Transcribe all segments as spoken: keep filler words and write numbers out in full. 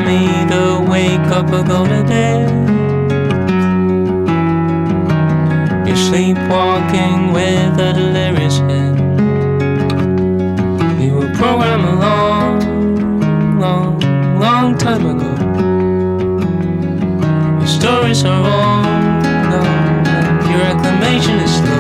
me to wake up or go to bed. You're sleepwalking with a delirious head. You were programmed a long, long, long time ago. Your stories are all known, your acclamation is slow.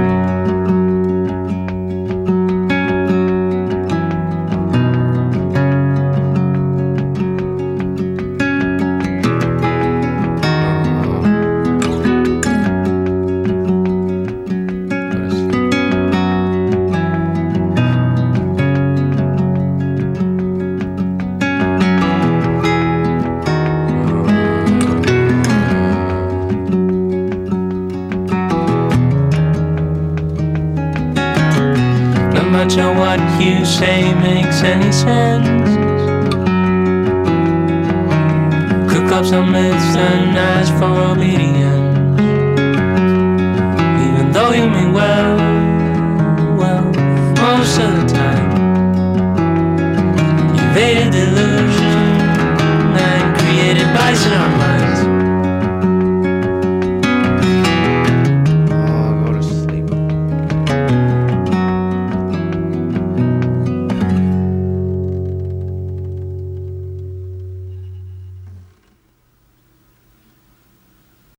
Much of what you say makes any sense. Cook up some myths and ask for obedience, even though you mean well, well, most of the time. You evaded delusion and created vice in our minds.